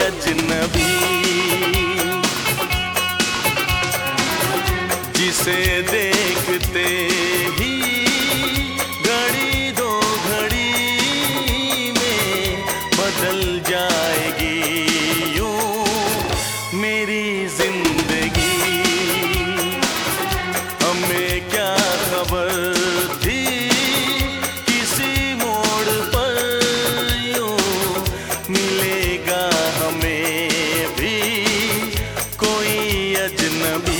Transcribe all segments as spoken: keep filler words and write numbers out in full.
अजनबी, जिसे देखते ही घड़ी दो घड़ी में बदल जाएगी यूं मेरी जिंदगी। हमें क्या खबर थी किसी मोड़ पर यूं मिलेगा हमें भी कोई अजनबी।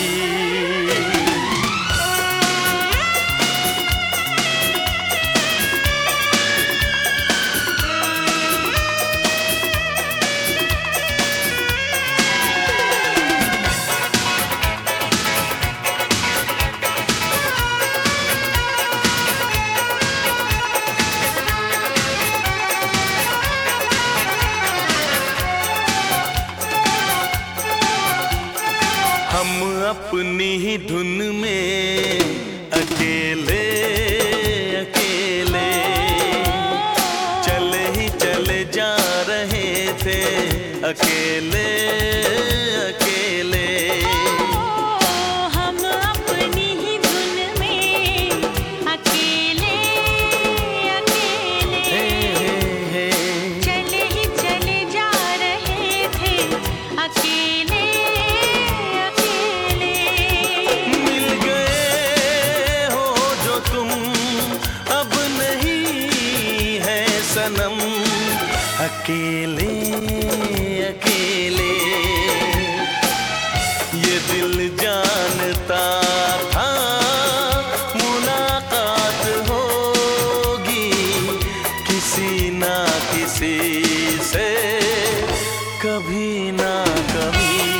हम अपनी ही धुन में अकेले अकेले चले ही चले जा रहे थे, अकेले अकेले। हम अपनी ही धुन में अकेले अकेले चले ही चले जा रहे थे, अकेले सनम। अकेले अकेले ये दिल जानता था मुलाकात होगी किसी ना किसी से कभी ना कभी।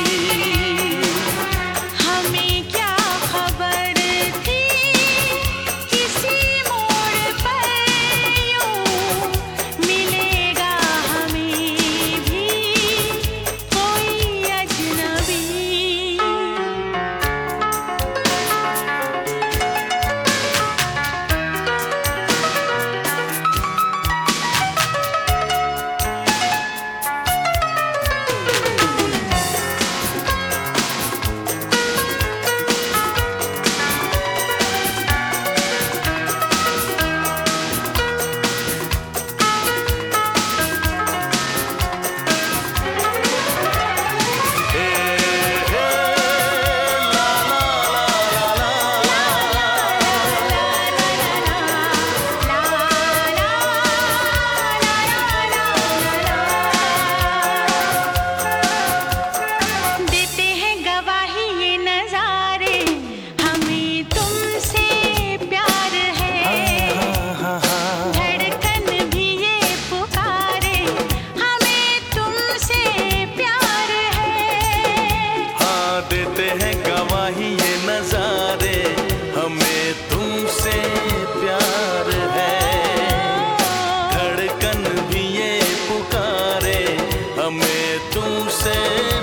देते हैं गवाही ये नजारे, हमें तुमसे प्यार है। धड़कन भी ये पुकारे, हमें तुमसे